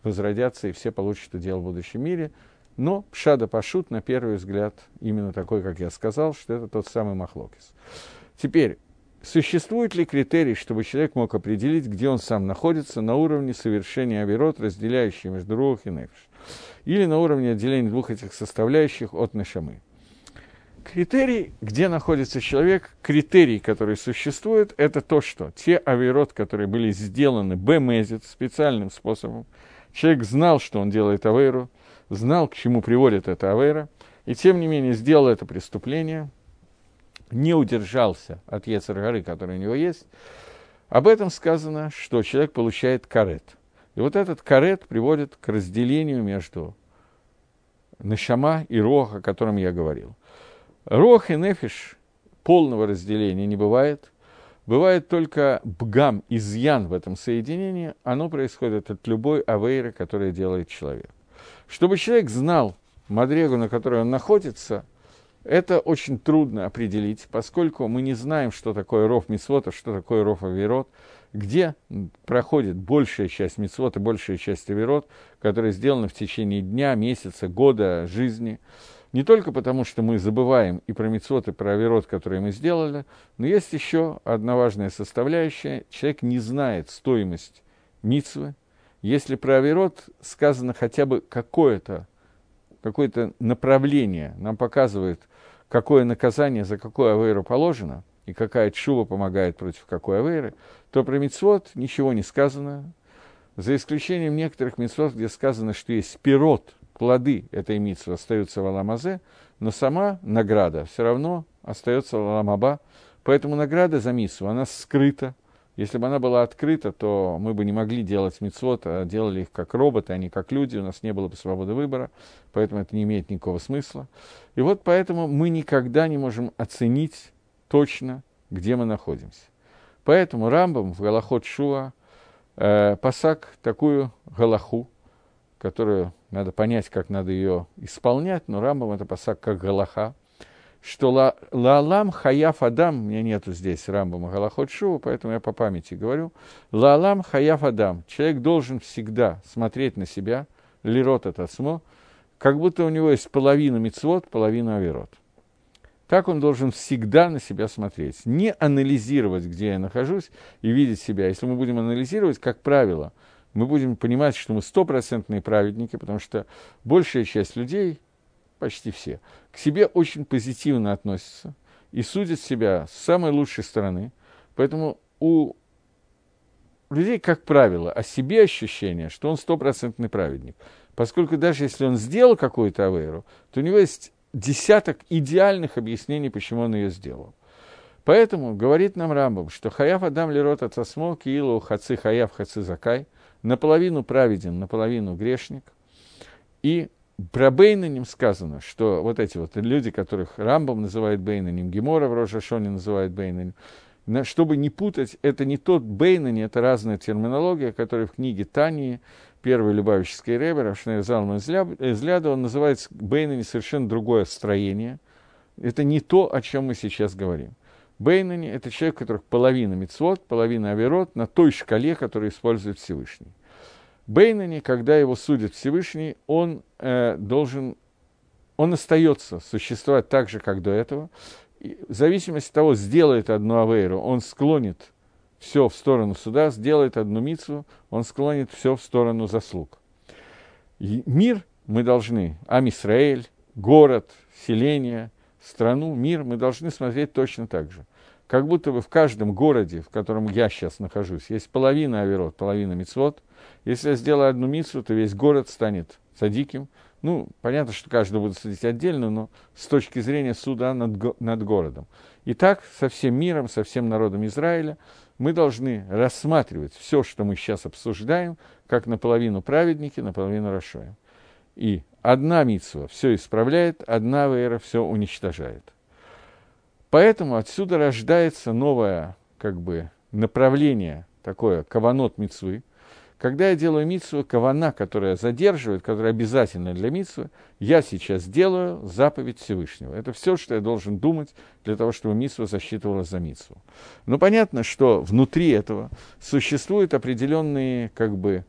возродятся, и все получат удел в будущем мире. Но пшада пашут, на первый взгляд, именно такой, как я сказал, что это тот самый махлокис. Теперь, существует ли критерий, чтобы человек мог определить, где он сам находится, на уровне совершения авирот, разделяющий между рух и нефиш, или на уровне отделения двух этих составляющих от нешамы? Критерий, где находится человек, критерий, который существует, это то, что те авирот, которые были сделаны бемезит, специальным способом, человек знал, что он делает авейру, знал, к чему приводит эта авейра, и тем не менее сделал это преступление, не удержался от йецер гары, который у него есть. Об этом сказано, что человек получает карет. И вот этот карет приводит к разделению между нешама и рох, о котором я говорил. Рох и нефиш полного разделения не бывает. Бывает только бгам, изъян в этом соединении. Оно происходит от любой авейры, которую делает человек. Чтобы человек знал мадрегу, на которой он находится, это очень трудно определить, поскольку мы не знаем, что такое ров мицвот, а что такое ров авирот, где проходит большая часть мицвот и большая часть авирот, которые сделаны в течение дня, месяца, года жизни. Не только потому, что мы забываем и про мицвот, и про авирот, которые мы сделали, но есть еще одна важная составляющая. Человек не знает стоимость мицвы. Если про авирот сказано хотя бы какое-то направление, нам показывает, какое наказание за какую авейру положено, и какая тшува помогает против какой авейры, то про мицвот ничего не сказано, за исключением некоторых мицвот, где сказано, что есть пирот, плоды этой мицвы остаются в Аламазе, но сама награда все равно остается в Аламаба, поэтому награда за мицву, она скрыта. Если бы она была открыта, то мы бы не могли делать мицвот, а делали их как роботы, а не как люди, у нас не было бы свободы выбора, поэтому это не имеет никакого смысла. И вот поэтому мы никогда не можем оценить точно, где мы находимся. Поэтому Рамбам в Галахот Шуа пасак такую галаху, которую надо понять, как надо ее исполнять, но Рамбам это пасак как галаха, что лаалам хаяф адам, у меня нету здесь Рамбама Галахот Шува, поэтому я по памяти говорю, лаалам хаяф адам, человек должен всегда смотреть на себя, лирот от ацмо, как будто у него есть половина мицвот, половина авирот. Так он должен всегда на себя смотреть, не анализировать, где я нахожусь, и видеть себя. Если мы будем анализировать, как правило, мы будем понимать, что мы стопроцентные праведники, потому что большая часть людей, почти все, к себе очень позитивно относятся и судят себя с самой лучшей стороны. Поэтому у людей, как правило, о себе ощущение, что он стопроцентный праведник. Поскольку даже если он сделал какую-то авейру, то у него есть десяток идеальных объяснений, почему он ее сделал. Поэтому говорит нам Рамбам, что хаяв адам лирот ацасмо киилу хаци хаяв хаци закай, наполовину праведен, наполовину грешник. И про Бейнаним сказано, что вот эти вот люди, которых Рамбам называет Бейнаним, Гемора в Рош ха-Шоне называет Бейнаним, чтобы не путать, это не тот Бейнани, это разная терминология, которая в книге Тании, первый Любавический ребе, Равшнеер Залман из Ляда, он называет Бейнани совершенно другое строение. Это не то, о чем мы сейчас говорим. Бейнани – это человек, у которых половина мицвот, половина авирот на той шкале, которую использует Всевышний. Бейнани, когда его судит Всевышний, он остается существовать так же, как до этого. И в зависимости от того, сделает одну авейру, он склонит все в сторону суда, сделает одну мицву, он склонит все в сторону заслуг. И мир мы должны, Ам Исраэль, город, селение, страну, мир мы должны смотреть точно так же. Как будто бы в каждом городе, в котором я сейчас нахожусь, есть половина авирот, половина мицвот. Если я сделаю одну мицву, то весь город станет цадиким. Ну, понятно, что каждый будет судить отдельно, но с точки зрения суда над городом. И так со всем миром, со всем народом Израиля мы должны рассматривать все, что мы сейчас обсуждаем, как наполовину праведники, наполовину рашоим. И одна мицва все исправляет, одна вера все уничтожает. Поэтому отсюда рождается новое направление, такое каванот мицвы. Когда я делаю мицву, кавана, которая задерживает, которая обязательна для мицвы, я сейчас делаю заповедь Всевышнего. Это все, что я должен думать для того, чтобы мицва засчитывалась за мицву. Но понятно, что внутри этого существуют определенные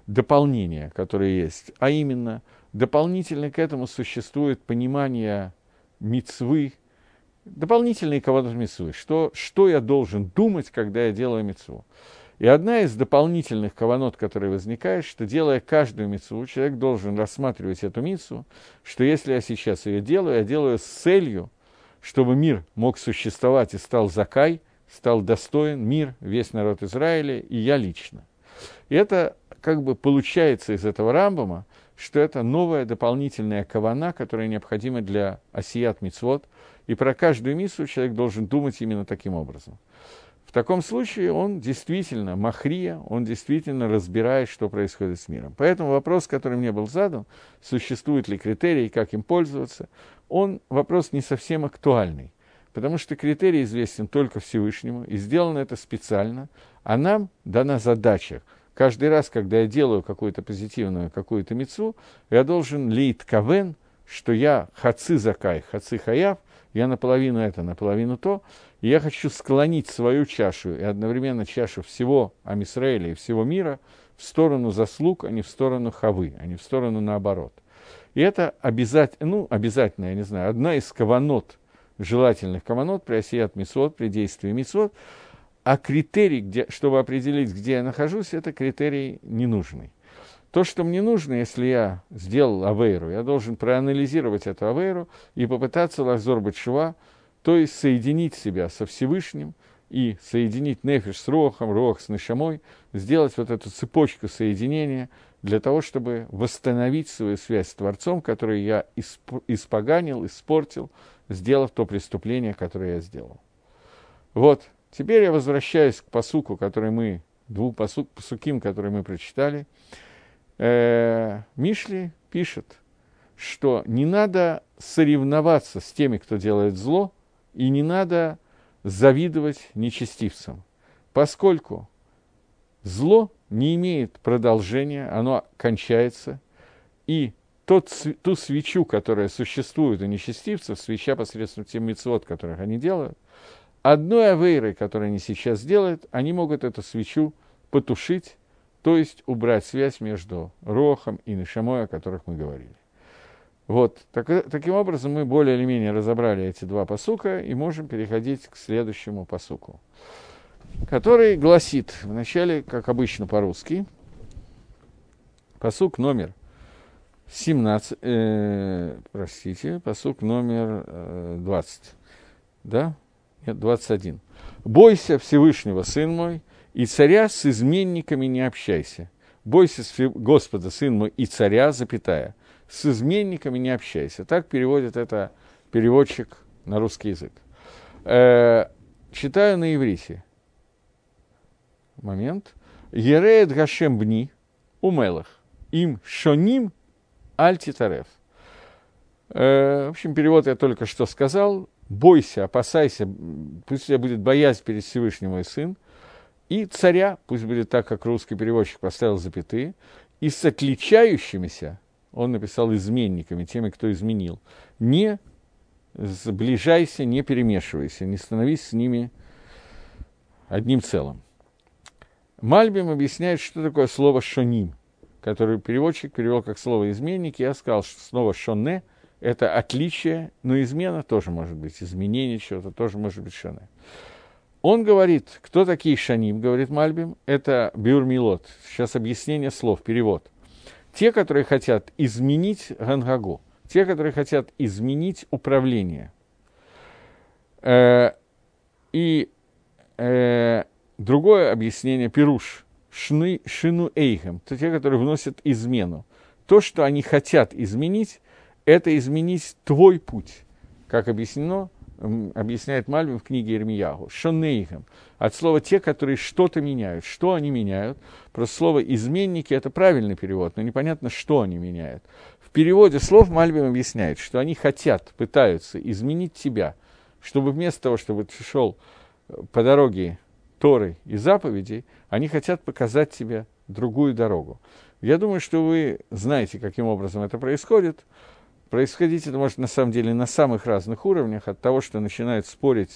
дополнения, которые есть, а именно, дополнительно к этому существует понимание мицвы, дополнительные каванот мицвы, что я должен думать, когда я делаю мицву. И одна из дополнительных каванот, которая возникает, что делая каждую мицву, человек должен рассматривать эту мицву, что если я сейчас ее делаю, я делаю с целью, чтобы мир мог существовать и стал закай, стал достоин мир, весь народ Израиля и я лично. И это как бы получается из этого Рамбама, что это новая дополнительная кавана, которая необходима для асият мицвот, и про каждую мицву человек должен думать именно таким образом. В таком случае он действительно махрия, он действительно разбирает, что происходит с миром. Поэтому вопрос, который мне был задан, существуют ли критерии, как им пользоваться, он вопрос не совсем актуальный, потому что критерий известен только Всевышнему, и сделано это специально, а нам дана задача. Каждый раз, когда я делаю какую-то позитивную, какую-то мицву, я должен лейт кавен, что я хаци закай, хаци хаяв, я наполовину это, наполовину то, и я хочу склонить свою чашу и одновременно чашу всего Ам-Исраэля и всего мира в сторону заслуг, а не в сторону хавы, а не в сторону наоборот. И это обязательно, я не знаю, одна из каванот, желательных каванот при асият мицвот, при действии мицвот, а критерий, чтобы определить, где я нахожусь, это критерий ненужный. То, что мне нужно, если я сделал авейру, я должен проанализировать эту авейру и попытаться лахзор бет-шува, то есть соединить себя со Всевышним и соединить нефиш с рохом, рох с нешамой, сделать вот эту цепочку соединения для того, чтобы восстановить свою связь с Творцом, которую я испоганил, испортил, сделав то преступление, которое я сделал. Вот, теперь я возвращаюсь к пасуку, двум пасуким, которые мы прочитали. Мишли пишет, что не надо соревноваться с теми, кто делает зло, и не надо завидовать нечестивцам, поскольку зло не имеет продолжения, оно кончается, и ту свечу, которая существует у нечестивцев, свеча посредством тех мицвот, которых они делают, одной авейрой, которую они сейчас делают, они могут эту свечу потушить, то есть убрать связь между рохом и нешамой, о которых мы говорили. Вот, таким образом мы более или менее разобрали эти два пасука и можем переходить к следующему пасуку, который гласит, вначале, как обычно по-русски, пасук номер 17, пасук номер 20, да? Нет, 21. «Бойся Всевышнего, сын мой, и царя с изменниками не общайся. Бойся Господа, сын мой, и царя, запятая, с изменниками не общайся». Так переводит это переводчик на русский язык. Читаю на иврите. Момент. «Ереет гашем бни умелах, им шоним аль титарев». В общем, перевод я только что сказал. «Бойся, опасайся, пусть у тебя будет боязнь перед Всевышним мой сын, и царя, пусть будет так, как русский переводчик поставил запятые, и с отличающимися, он написал изменниками, теми, кто изменил, не сближайся, не перемешивайся, не становись с ними одним целым». Мальбим объясняет, что такое слово «шоним», которое переводчик перевел как слово «изменники». Я сказал, что слово «шоне» — это отличие, но измена тоже может быть, изменение чего-то тоже может быть «шоне». Он говорит, кто такие шаним, говорит Мальбим, это биур милот. Сейчас объяснение слов, перевод. Те, которые хотят изменить гангагу, те, которые хотят изменить управление. Другое объяснение, пируш, шину эйхем, это те, которые вносят измену. То, что они хотят изменить, это изменить твой путь, как объясняет Мальбим в книге Ирмиягу. Шонейхем. От слова «те», которые что-то меняют. Что они меняют? Просто слово «изменники» — это правильный перевод, но непонятно, что они меняют. В переводе слов Мальбим объясняет, что они пытаются изменить тебя, чтобы вместо того, чтобы ты шел по дороге Торы и заповедей, они хотят показать тебе другую дорогу. Я думаю, что вы знаете, каким образом это происходит. Происходить это может на самом деле на самых разных уровнях, от того, что начинают спорить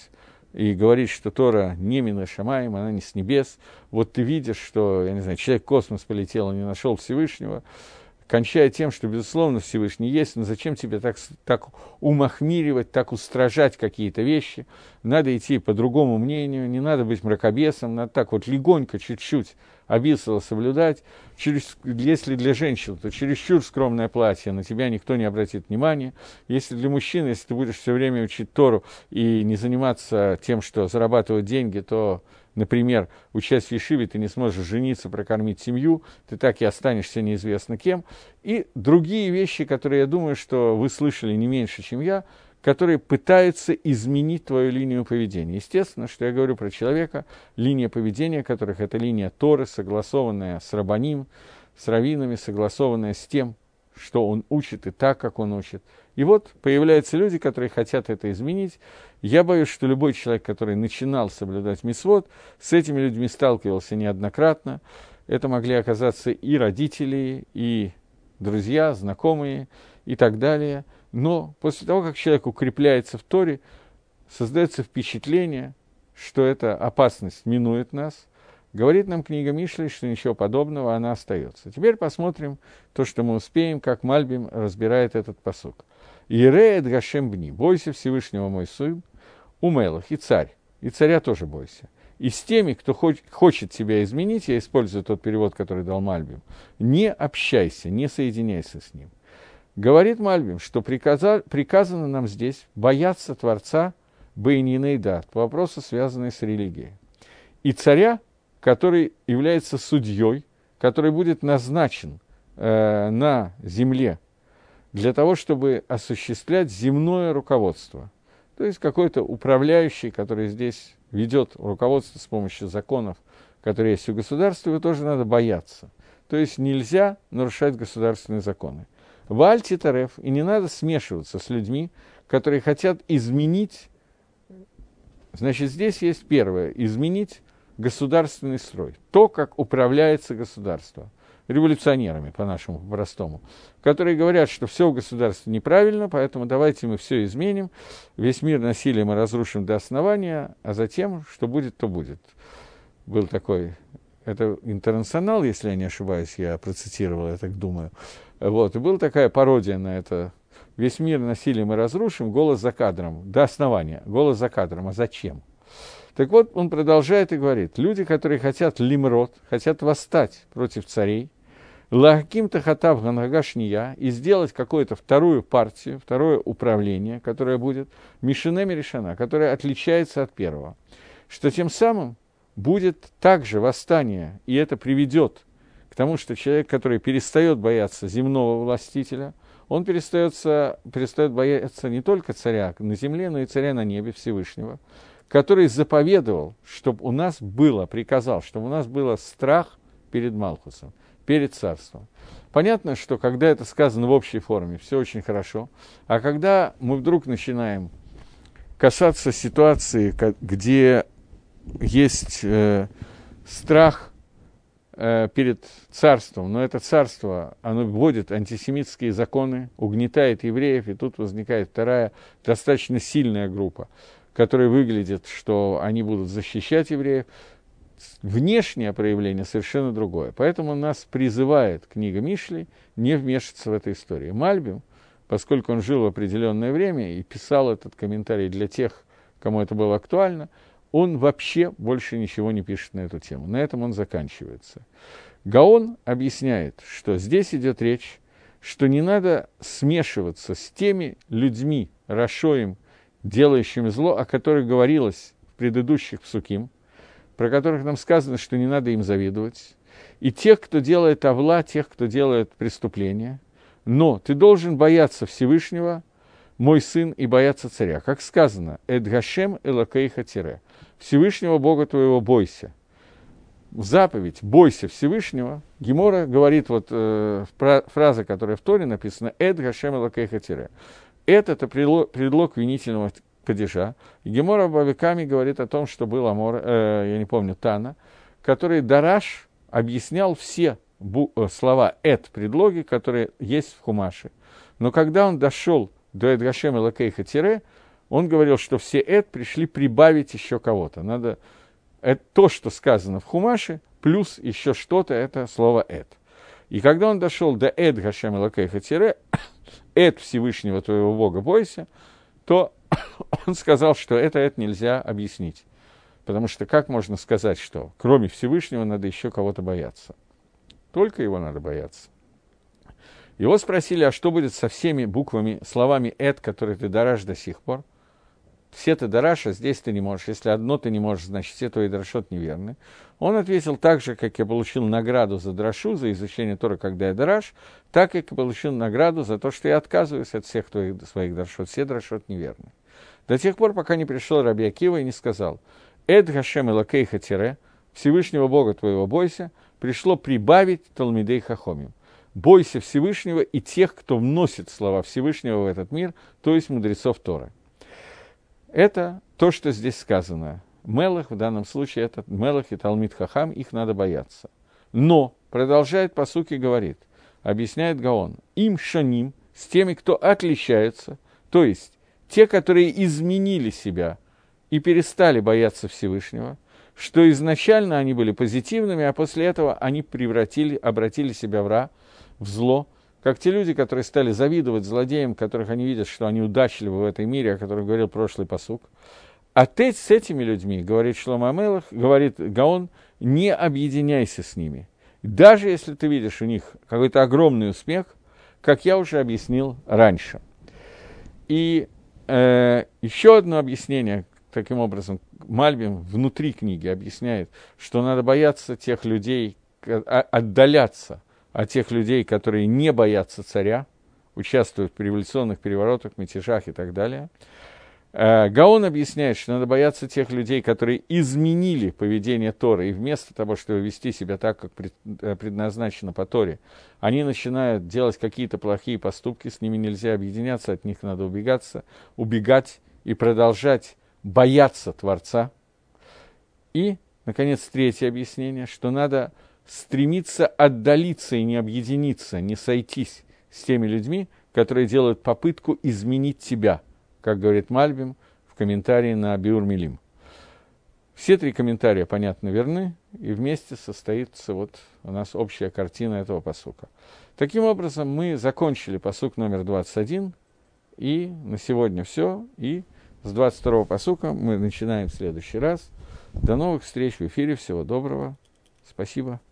и говорит, что Тора не мина шамаим, она не с небес. Вот ты видишь, что, я не знаю, человек в космос полетел и не нашел Всевышнего, кончая тем, что, безусловно, Всевышний есть, но зачем тебе так умахмиривать, так устражать какие-то вещи? Надо идти по другому мнению, не надо быть мракобесом, надо так вот легонько, чуть-чуть обисало соблюдать. Если для женщин, то чересчур скромное платье, на тебя никто не обратит внимания. Если для мужчин, если ты будешь все время учить Тору и не заниматься тем, что зарабатывать деньги, то, например, учась в ешиве, ты не сможешь жениться, прокормить семью, ты так и останешься неизвестно кем. И другие вещи, которые, я думаю, что вы слышали не меньше, чем я, которые пытаются изменить твою линию поведения. Естественно, что я говорю про человека, линия поведения которых это линия Торы, согласованная с рабаним, с раввинами, согласованная с тем, что он учит и так, как он учит. И вот появляются люди, которые хотят это изменить. Я боюсь, что любой человек, который начинал соблюдать мицвот, с этими людьми сталкивался неоднократно. Это могли оказаться и родители, и друзья, знакомые и так далее. Но после того, как человек укрепляется в Торе, создается впечатление, что эта опасность минует нас. Говорит нам книга Мишли, что ничего подобного, она остается. Теперь посмотрим то, что мы успеем, как Мальбим разбирает этот пасук. «Иреет Гашем бни, бойся Всевышнего мой сын, умелах, и царь, и царя тоже бойся. И с теми, кто хочет тебя изменить, я использую тот перевод, который дал Мальбим, не общайся, не соединяйся с ним». Говорит Мальбим, что приказано нам здесь бояться Творца Бейниней Дат, по вопросу, связанные с религией. И царя, который является судьей, который будет назначен на земле для того, чтобы осуществлять земное руководство. То есть какой-то управляющий, который здесь ведет руководство с помощью законов, которые есть у государства, его тоже надо бояться. То есть нельзя нарушать государственные законы. Вальти тареф, и не надо смешиваться с людьми, которые хотят изменить. Значит, здесь есть первое, изменить государственный строй, то, как управляется государство, революционерами, по-нашему, по-простому, которые говорят, что все в государстве неправильно, поэтому давайте мы все изменим, весь мир насилия мы разрушим до основания, а затем, что будет, то будет. Был такой, это «Интернационал», если я не ошибаюсь, я процитировал, я так думаю. Вот, и была такая пародия на это. Весь мир насилием мы разрушим, голос за кадром, до основания, голос за кадром, а зачем? Так вот, он продолжает и говорит, люди, которые хотят лимрот, хотят восстать против царей, лагим-то хатав ганагашния, и сделать какую-то вторую партию, второе управление, которое будет мишенеми решена, которое отличается от первого, что тем самым будет также восстание, и это приведет к тому, что человек, который перестает бояться земного властителя, он перестает бояться не только царя на земле, но и царя на небе Всевышнего, который заповедовал, чтобы у нас было, приказал, чтобы у нас был страх перед Малхусом, перед царством. Понятно, что когда это сказано в общей форме, все очень хорошо, а когда мы вдруг начинаем касаться ситуации, где есть страх перед царством, но это царство, оно вводит антисемитские законы, угнетает евреев, и тут возникает вторая достаточно сильная группа, которая выглядит, что они будут защищать евреев. Внешнее проявление совершенно другое. Поэтому нас призывает книга Мишли не вмешиваться в эту историю. Мальбим, поскольку он жил в определенное время и писал этот комментарий для тех, кому это было актуально, он вообще больше ничего не пишет на эту тему. На этом он заканчивается. Гаон объясняет, что здесь идет речь, что не надо смешиваться с теми людьми, рашоим, делающими зло, о которых говорилось в предыдущих псуким, про которых нам сказано, что не надо им завидовать, и тех, кто делает авла, тех, кто делает преступления. Но ты должен бояться Всевышнего, мой сын, и бояться царя. Как сказано, «Эд Гашем элокейха тире». Всевышнего Бога твоего бойся. В заповедь «бойся Всевышнего» Гемора говорит, фраза, которая в Торе написана, «Эд Гашем элокейха тире». Это предлог винительного падежа. И Гемора Бавиками говорит о том, что был Тана, который Дараш объяснял все слова «эд» предлоги, которые есть в Хумаше. Но когда он дошел до «Эд Гашем элокейха тире», он говорил, что все «эт» пришли прибавить еще кого-то. Надо это то, что сказано в Хумаше, плюс еще что-то, это слово «эт». И когда он дошел до «эт Гашем Элокейха тире», «эт Всевышнего твоего Бога бойся», то он сказал, что это нельзя объяснить. Потому что как можно сказать, что кроме Всевышнего надо еще кого-то бояться? Только его надо бояться. Его спросили, а что будет со всеми буквами, словами «эт», которые ты дарашь до сих пор? Все ты дарашь, а здесь ты не можешь. Если одно ты не можешь, значит, все твои дарашот неверны. Он ответил так же, как я получил награду за драшу, за изучение Торы, когда я дараш, так как я получил награду за то, что я отказываюсь от всех своих дарашот. Все дарашот неверны. До тех пор, пока не пришел Раби Акива и не сказал: «Эд Гашем Элокейха тире, Всевышнего Бога твоего бойся», пришло прибавить Талмидей Хахомим. Бойся Всевышнего и тех, кто вносит слова Всевышнего в этот мир, то есть мудрецов Торы. Это то, что здесь сказано. Мелах, в данном случае, это Мелах и Талмид Хахам, их надо бояться. Но, продолжает пасук и говорит, объясняет Гаон, им шаним, с теми, кто отличается, то есть те, которые изменили себя и перестали бояться Всевышнего, что изначально они были позитивными, а после этого они обратили себя в зло, как те люди, которые стали завидовать злодеям, которых они видят, что они удачливы в этой мире, о котором говорил прошлый пасук. А ты с этими людьми, говорит Шломо ха-Мелех, говорит Гаон, не объединяйся с ними. Даже если ты видишь у них какой-то огромный успех, как я уже объяснил раньше. И еще одно объяснение, таким образом, Мальбим внутри книги объясняет, что надо бояться тех людей, отдаляться от тех людей, которые не боятся царя, участвуют в революционных переворотах, мятежах и так далее. Гаон объясняет, что надо бояться тех людей, которые изменили поведение Торы, и вместо того, чтобы вести себя так, как предназначено по Торе, они начинают делать какие-то плохие поступки, с ними нельзя объединяться, от них надо убегать и продолжать бояться Творца. И, наконец, третье объяснение, что надо стремиться отдалиться и не объединиться, не сойтись с теми людьми, которые делают попытку изменить тебя, как говорит Мальбим в комментарии на Биур Милим. Все три комментария, понятно, верны, и вместе состоится вот у нас общая картина этого пасука. Таким образом, мы закончили пасук номер 21, и на сегодня все, и с 22-го пасука мы начинаем в следующий раз. До новых встреч в эфире, всего доброго, спасибо.